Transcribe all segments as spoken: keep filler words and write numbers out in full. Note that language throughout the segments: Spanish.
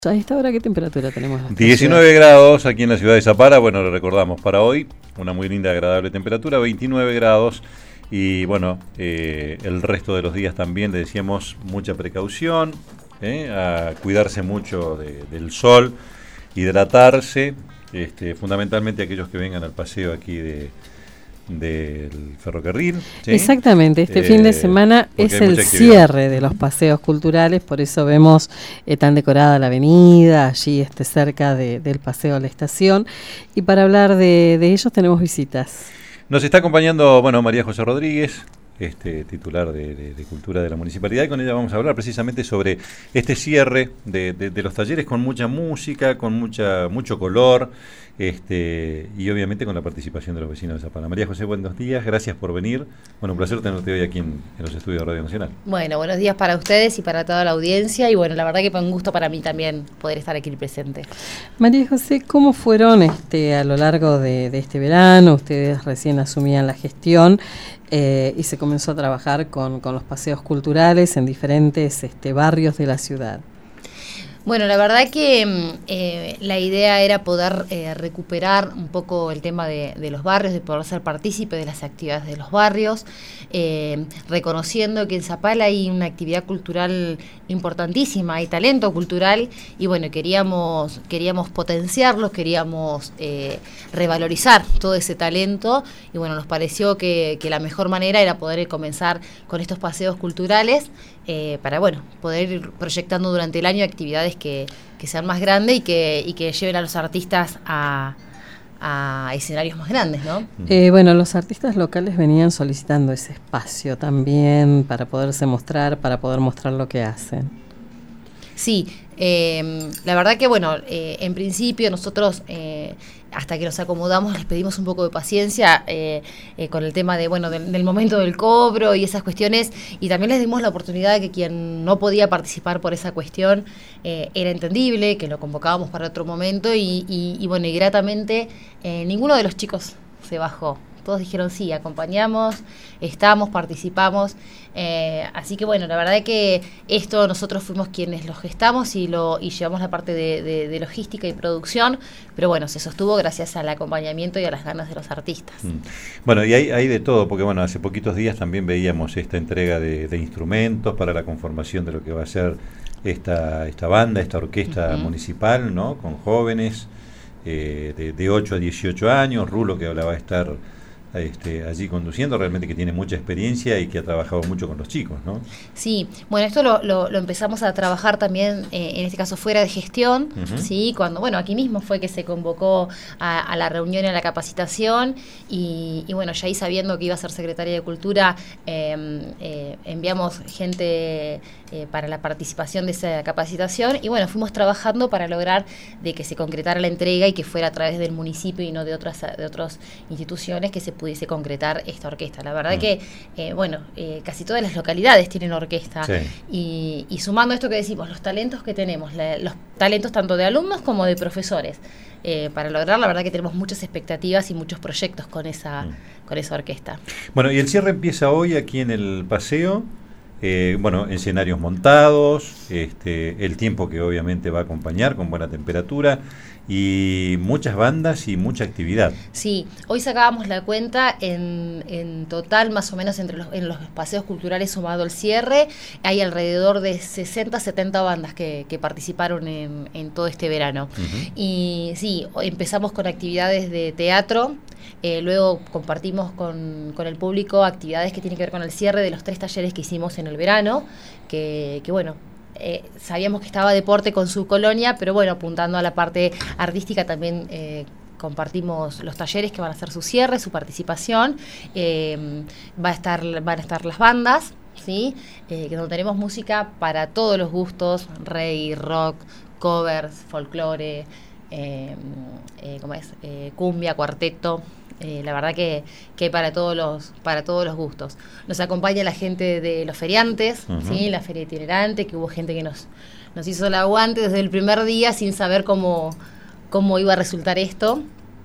¿A esta hora qué temperatura tenemos? diecinueve grados aquí en la ciudad de Zapala. Bueno, le recordamos para hoy una muy linda, agradable temperatura, veintinueve grados. Y bueno, eh, el resto de los días también le decíamos mucha precaución, eh, a cuidarse mucho de, del sol, hidratarse, este, fundamentalmente aquellos que vengan al paseo aquí de del ferrocarril, ¿sí? Exactamente, este eh, fin de semana es el cierre de los paseos culturales, por eso vemos eh, tan decorada la avenida, allí este, cerca de, del paseo a la estación, y para hablar de, de ellos tenemos visitas. Nos está acompañando, bueno, María José Rodríguez, este titular de, de, de Cultura de la Municipalidad, y con ella vamos a hablar precisamente sobre este cierre de, de, de los talleres con mucha música, con mucha mucho color, este y obviamente con la participación de los vecinos de Zapala. María José, buenos días, gracias por venir. Bueno, un placer tenerte hoy aquí en, en los estudios de Radio Nacional. Bueno, buenos días para ustedes y para toda la audiencia, y bueno, la verdad que fue un gusto para mí también poder estar aquí presente. María José, ¿cómo fueron este a lo largo de, de este verano? Ustedes recién asumían la gestión eh, y se comenzó a trabajar con, con los paseos culturales en diferentes este, barrios de la ciudad. Bueno, la verdad que eh, la idea era poder eh, recuperar un poco el tema de, de los barrios, de poder ser partícipe de las actividades de los barrios, eh, reconociendo que en Zapala hay una actividad cultural importantísima, hay talento cultural, y bueno, queríamos queríamos potenciarlos, queríamos eh, revalorizar todo ese talento, y bueno, nos pareció que, que la mejor manera era poder comenzar con estos paseos culturales, eh, para bueno, poder ir proyectando durante el año actividades que, que sean más grandes y que, y que lleven a los artistas a, a escenarios más grandes, ¿no? Eh, bueno, los artistas locales venían solicitando ese espacio también para poderse mostrar, para poder mostrar lo que hacen. Sí, eh, la verdad que bueno, eh, en principio nosotros eh, hasta que nos acomodamos les pedimos un poco de paciencia eh, eh, con el tema de bueno del, del momento del cobro y esas cuestiones, y también les dimos la oportunidad de que quien no podía participar por esa cuestión eh, era entendible, que lo convocábamos para otro momento, y, y, y bueno, y gratamente eh, ninguno de los chicos se bajó. Todos dijeron sí, acompañamos, estamos, participamos, eh, así que bueno, la verdad es que esto nosotros fuimos quienes lo gestamos y lo y llevamos la parte de, de, de logística y producción, pero bueno, se sostuvo gracias al acompañamiento y a las ganas de los artistas. Mm. Bueno, y hay, hay de todo, porque bueno, hace poquitos días también veíamos esta entrega de, de instrumentos para la conformación de lo que va a ser esta, esta banda, esta orquesta uh-huh. municipal, ¿no? Con jóvenes eh, de, de ocho a dieciocho años, Rulo, que la va a estar Este, allí conduciendo, realmente que tiene mucha experiencia y que ha trabajado mucho con los chicos, ¿no? Sí, bueno, esto lo, lo, lo empezamos a trabajar también, eh, en este caso fuera de gestión, uh-huh. ¿sí? Cuando, bueno, aquí mismo fue que se convocó a, a la reunión y a la capacitación, y, y bueno, ya ahí sabiendo que iba a ser secretaria de Cultura, eh, eh, enviamos gente eh, para la participación de esa capacitación, y bueno, fuimos trabajando para lograr de que se concretara la entrega y que fuera a través del municipio y no de otras, de otras instituciones que se pudiese concretar esta orquesta. La verdad mm. que, eh, bueno, eh, casi todas las localidades tienen orquesta, sí. y, y sumando esto que decimos, los talentos que tenemos, la, los talentos tanto de alumnos como de profesores, eh, para lograr, la verdad que tenemos muchas expectativas y muchos proyectos con esa, mm. con esa orquesta. Bueno, y el cierre empieza hoy aquí en el paseo, eh, bueno, escenarios montados, este, el tiempo que obviamente va a acompañar con buena temperatura, y muchas bandas y mucha actividad. Sí, hoy sacábamos la cuenta, en, en total más o menos entre los, en los paseos culturales sumado el cierre, hay alrededor de sesenta, setenta bandas que, que participaron en, en todo este verano. Uh-huh. Y sí, empezamos con actividades de teatro, eh, luego compartimos con, con el público actividades que tienen que ver con el cierre de los tres talleres que hicimos en el verano, que, que bueno, Eh, sabíamos que estaba deporte con su colonia, pero bueno, apuntando a la parte artística también eh, compartimos los talleres que van a hacer su cierre, su participación, eh, va a estar, van a estar las bandas, ¿sí? Eh, que donde tenemos música para todos los gustos, reggae, rock, covers, folclore, eh, eh, ¿cómo es? Eh, cumbia, cuarteto. Eh, la verdad que, que para todos los para todos los gustos. Nos acompaña la gente de los feriantes, uh-huh. ¿sí? La feria itinerante, que hubo gente que nos, nos hizo el aguante desde el primer día sin saber cómo, cómo iba a resultar esto.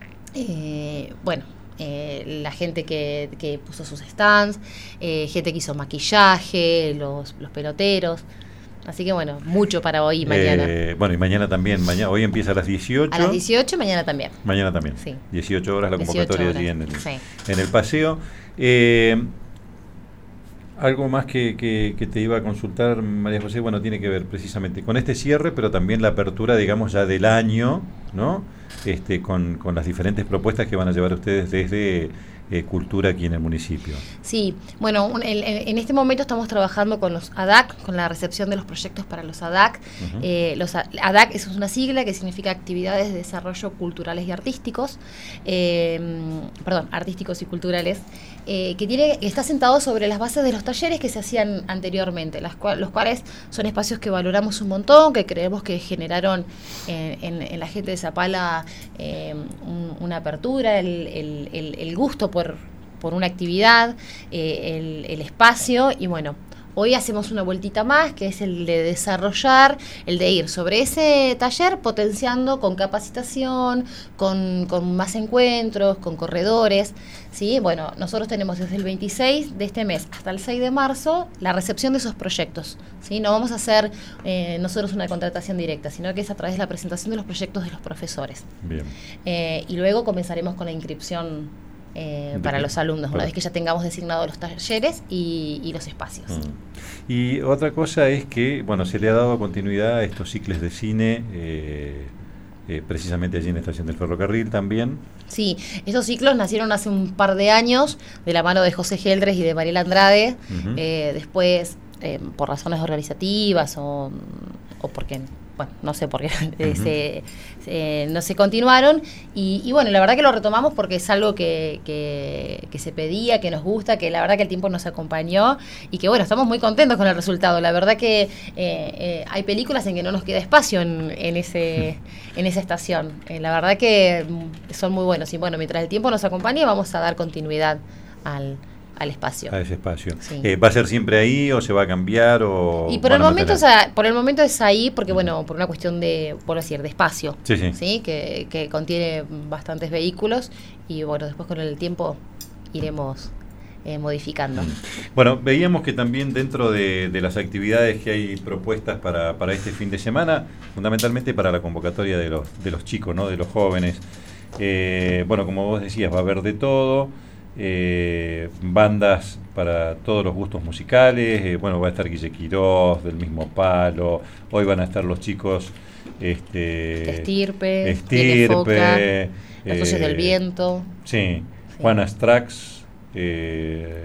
Eh, bueno, eh, la gente que, que puso sus stands, eh, gente que hizo maquillaje, los, los peloteros. Así que bueno, mucho para hoy y mañana. Eh, bueno, y mañana también. Mañana, hoy empieza a las dieciocho. A las dieciocho, mañana también. Mañana también. Sí. dieciocho horas la convocatoria allí en el, sí. en el paseo. Eh, algo más que, que, que te iba a consultar, María José, bueno, tiene que ver precisamente con este cierre, pero también la apertura, digamos, ya del año, ¿no? Este, con, con las diferentes propuestas que van a llevar ustedes desde eh, Cultura aquí en el municipio. Sí, bueno, un, el, el, en este momento estamos trabajando con los A D A C, con la recepción de los proyectos para los A D A C. Uh-huh. eh, los A D A C es una sigla que significa Actividades de Desarrollo Culturales y Artísticos, eh, perdón, artísticos y culturales, eh, que tiene está sentado sobre las bases de los talleres que se hacían anteriormente, las cual, los cuales son espacios que valoramos un montón, que creemos que generaron eh, en, en la gente de Zapala eh, un, una apertura, el, el, el, el gusto por, por una actividad, eh, el, el espacio, y bueno, hoy hacemos una vueltita más, que es el de desarrollar, el de ir sobre ese taller potenciando con capacitación, con, con más encuentros, con corredores, ¿sí? Bueno, nosotros tenemos desde el veintiséis de este mes hasta el seis de marzo la recepción de esos proyectos, ¿sí? No vamos a hacer eh, nosotros una contratación directa, sino que es a través de la presentación de los proyectos de los profesores. Bien. Eh, y luego comenzaremos con la inscripción Eh, para los alumnos, una vez que ya tengamos designados los talleres y, y los espacios. Mm. Y otra cosa es que, bueno, se le ha dado continuidad a estos ciclos de cine, eh, eh, precisamente allí en la estación del ferrocarril también. Sí, esos ciclos nacieron hace un par de años, de la mano de José Geldres y de Mariela Andrade. Uh-huh. eh, después, eh, por razones organizativas o, o porque... bueno, no sé por qué uh-huh. se, se, no se continuaron y, y bueno, la verdad que lo retomamos porque es algo que, que, que se pedía, que nos gusta, que la verdad que el tiempo nos acompañó y que bueno, estamos muy contentos con el resultado. La verdad que eh, eh, hay películas en que no nos queda espacio en, en, ese, en esa estación. Eh, la verdad que son muy buenos y bueno, mientras el tiempo nos acompañe vamos a dar continuidad al al espacio. A ese espacio. Sí. Eh, ¿Va a ser siempre ahí o se va a cambiar? O y por el momento, o sea, por el momento es ahí porque, bueno, por una cuestión de, por decir, de espacio, sí, sí. ¿sí? Que, que contiene bastantes vehículos y, bueno, después con el tiempo iremos eh, modificando. Mm. Bueno, veíamos que también dentro de, de las actividades que hay propuestas para, para este fin de semana, fundamentalmente para la convocatoria de los, de los chicos, ¿no? De los jóvenes. Eh, bueno, como vos decías, va a haber de todo. Eh, bandas para todos los gustos musicales, eh, bueno, va a estar Guille Quirós, del mismo palo, hoy van a estar los chicos este, Estirpe, Estirpe, eh, Las Voces del Viento, sí, sí. Juana Strax, eh,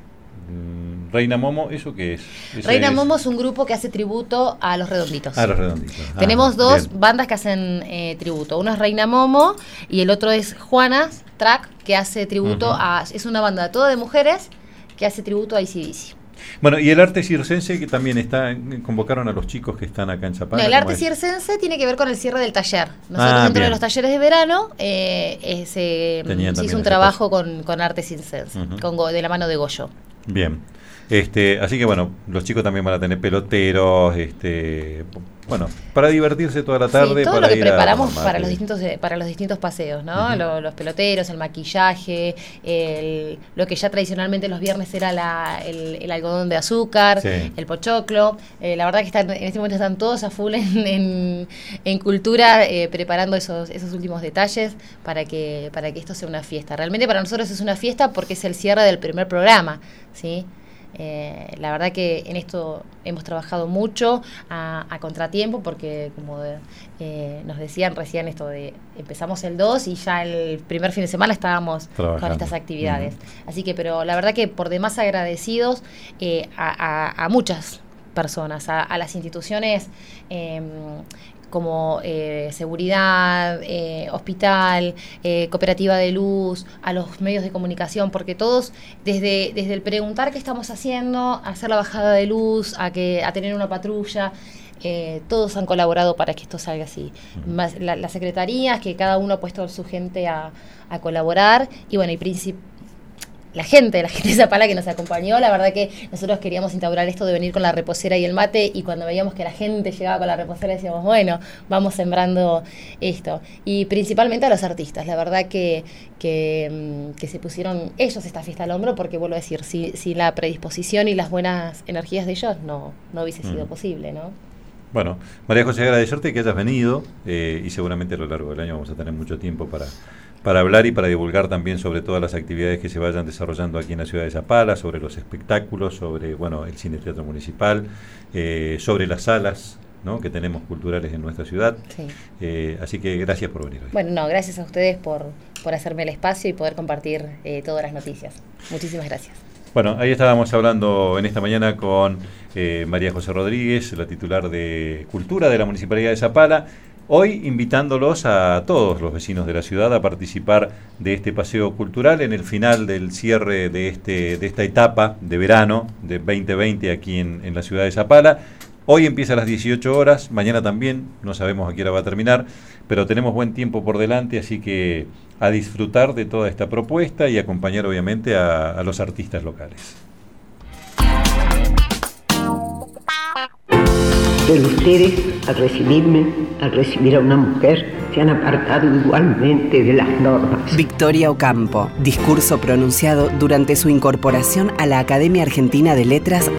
Reina Momo, ¿eso qué es? ¿Ese Reina es? Momo es un grupo que hace tributo a Los Redonditos. A Los Redonditos. Ah, tenemos dos bien. bandas que hacen eh, tributo. Uno es Reina Momo y el otro es Juana Track, que hace tributo uh-huh. a... Es una banda toda de mujeres que hace tributo a A C D C. Bueno, y el arte circense que también está, convocaron a los chicos que están acá en Zapala. No, el arte circense tiene que ver con el cierre del taller. Nosotros ah, dentro bien. de los talleres de verano eh, eh, se, se hizo un trabajo con, con arte circense, uh-huh. con, de la mano de Goyo. Bien. Este, así que bueno, los chicos también van a tener peloteros, este, bueno, para divertirse toda la tarde. Sí, todo para lo que ir preparamos a, para los distintos para los distintos paseos, ¿no? Uh-huh. Los, los peloteros, el maquillaje, el, lo que ya tradicionalmente los viernes era la, el, el algodón de azúcar, sí. el pochoclo. Eh, la verdad que están, en este momento están todos a full en, en, en cultura, eh, preparando esos, esos últimos detalles para que, para que esto sea una fiesta. Realmente para nosotros es una fiesta porque es el cierre del primer programa, ¿sí? Eh, la verdad que en esto hemos trabajado mucho a, a contratiempo porque como de, eh, nos decían recién esto de empezamos el dos y ya el primer fin de semana estábamos trabajando con estas actividades. Uh-huh. Así que, pero la verdad que por demás agradecidos eh, a, a, a muchas personas, a, a las instituciones eh, como eh, seguridad, eh, hospital, eh, cooperativa de luz, a los medios de comunicación, porque todos, desde, desde el preguntar qué estamos haciendo, a hacer la bajada de luz, a que a tener una patrulla, eh, todos han colaborado para que esto salga así. Más la, las secretarías, que cada uno ha puesto a su gente a, a colaborar, y bueno, y princip- la gente, la gente de Zapala que nos acompañó. La verdad que nosotros queríamos instaurar esto de venir con la reposera y el mate, y cuando veíamos que la gente llegaba con la reposera decíamos, bueno, vamos sembrando esto. Y principalmente a los artistas, la verdad que, que, que se pusieron ellos esta fiesta al hombro, porque vuelvo a decir, si, si la predisposición y las buenas energías de ellos no, no hubiese sido mm. posible, ¿no? Bueno, María José, agradecerte que hayas venido eh, y seguramente a lo largo del año vamos a tener mucho tiempo para... para hablar y para divulgar también sobre todas las actividades que se vayan desarrollando aquí en la ciudad de Zapala, sobre los espectáculos, sobre bueno el Cine Teatro Municipal, eh, sobre las salas, ¿no?, que tenemos culturales en nuestra ciudad. Sí. Eh, así que gracias por venir hoy. Bueno, no, gracias a ustedes por, por hacerme el espacio y poder compartir eh, todas las noticias. Muchísimas gracias. Bueno, ahí estábamos hablando en esta mañana con eh, María José Rodríguez, la titular de Cultura de la Municipalidad de Zapala. Hoy invitándolos a todos los vecinos de la ciudad a participar de este paseo cultural en el final del cierre de este de esta etapa de verano de veinte veinte aquí en, en la ciudad de Zapala. Hoy empieza a las dieciocho horas, mañana también, no sabemos a qué hora va a terminar, pero tenemos buen tiempo por delante, así que a disfrutar de toda esta propuesta y acompañar obviamente a, a los artistas locales. Pero ustedes, al recibirme, al recibir a una mujer, se han apartado igualmente de las normas. Victoria Ocampo, discurso pronunciado durante su incorporación a la Academia Argentina de Letras